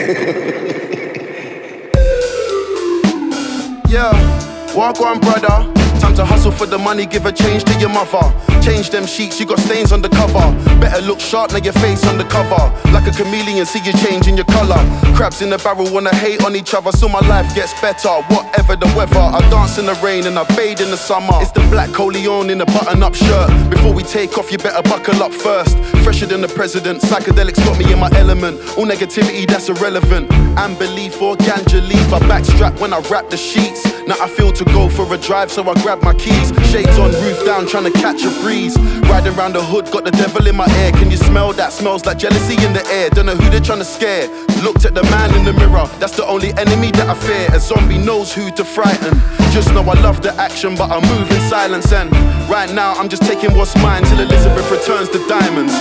Yeah, walk on, brother. Time to hustle for the money, give a change to your mother. Change them sheets, you got stains on the cover. Better look sharp, now your face on the cover. Like a chameleon, see you changing your color. Crabs in the barrel wanna hate on each other, so my life gets better, whatever the weather. I dance in the rain and I bathe in the summer. It's the black Coleon in a button-up shirt. Before we take off, you better buckle up first. Fresher than the president, psychedelics got me in my element. All negativity, that's irrelevant. Unbelief or ganja leaf, I backstrap when I wrap the sheets. Now I feel to go for a drive, so I grab my keys. Shades on, roof down, trying to catch a breeze. Riding round the hood, got the devil in my ear. Can you smell that? Smells like jealousy in the air. Don't know who they're trying to scare. Looked at the man in the mirror, that's the only enemy that I fear. A zombie knows who to frighten. Just know I love the action, but I move in silence. And right now I'm just taking what's mine till Elizabeth returns the diamonds.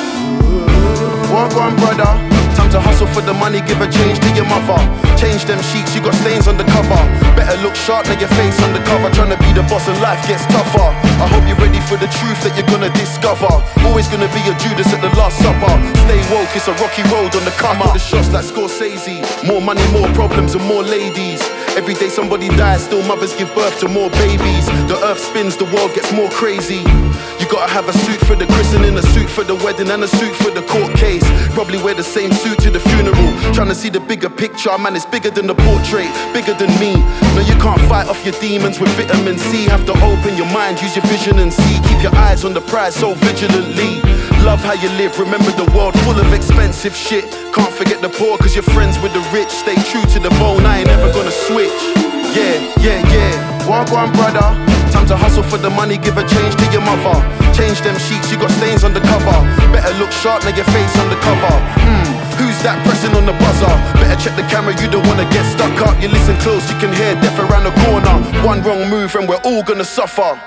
Walk on, brother. Time to hustle for the money, give a change to your mother. Change them sheets, you got stains on the cover. Better look sharp, now your face on the cover. Trying to be the boss and life gets tougher. I hope you're ready for the truth that you're gonna discover. Always gonna be a Judas at the Last Supper. Stay woke, it's a rocky road on the come up. The shots like Scorsese. More money, more problems and more ladies. Every day somebody dies, still mothers give birth to more babies. The earth spins, the world gets more crazy. You gotta have a suit for the christening, a suit for the wedding, and a suit for the court case. Probably wear the same suit to the funeral. Trying to see the bigger picture, man, it's bigger than the portrait, bigger than me. No, you can't fight off your demons with vitamin C. Have to open your mind, use your vision and see. Keep your eyes on the prize so vigilantly. Love how you live, remember the world full of expensive shit. Can't forget the poor, cause you're friends with the rich. Stay true to the bone, I ain't ever gonna switch. Yeah, yeah, yeah, walk on, brother. Time to hustle for the money, give a change to your mother. Change them sheets, you got stains on the cover. Better look sharp, now your face on the cover. Who's that pressing on the buzzer? Better check the camera, you don't wanna get stuck up. You listen close, you can hear death around the corner. One wrong move and we're all gonna suffer.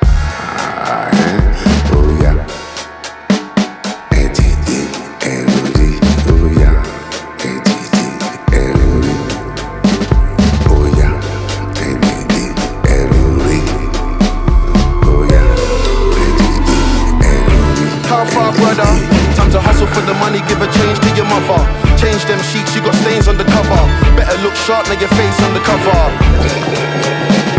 How far, brother? Time to hustle for the money, give a change to your mother. Change them sheets, you got stains on the cover. Better look sharp, now your face on the cover.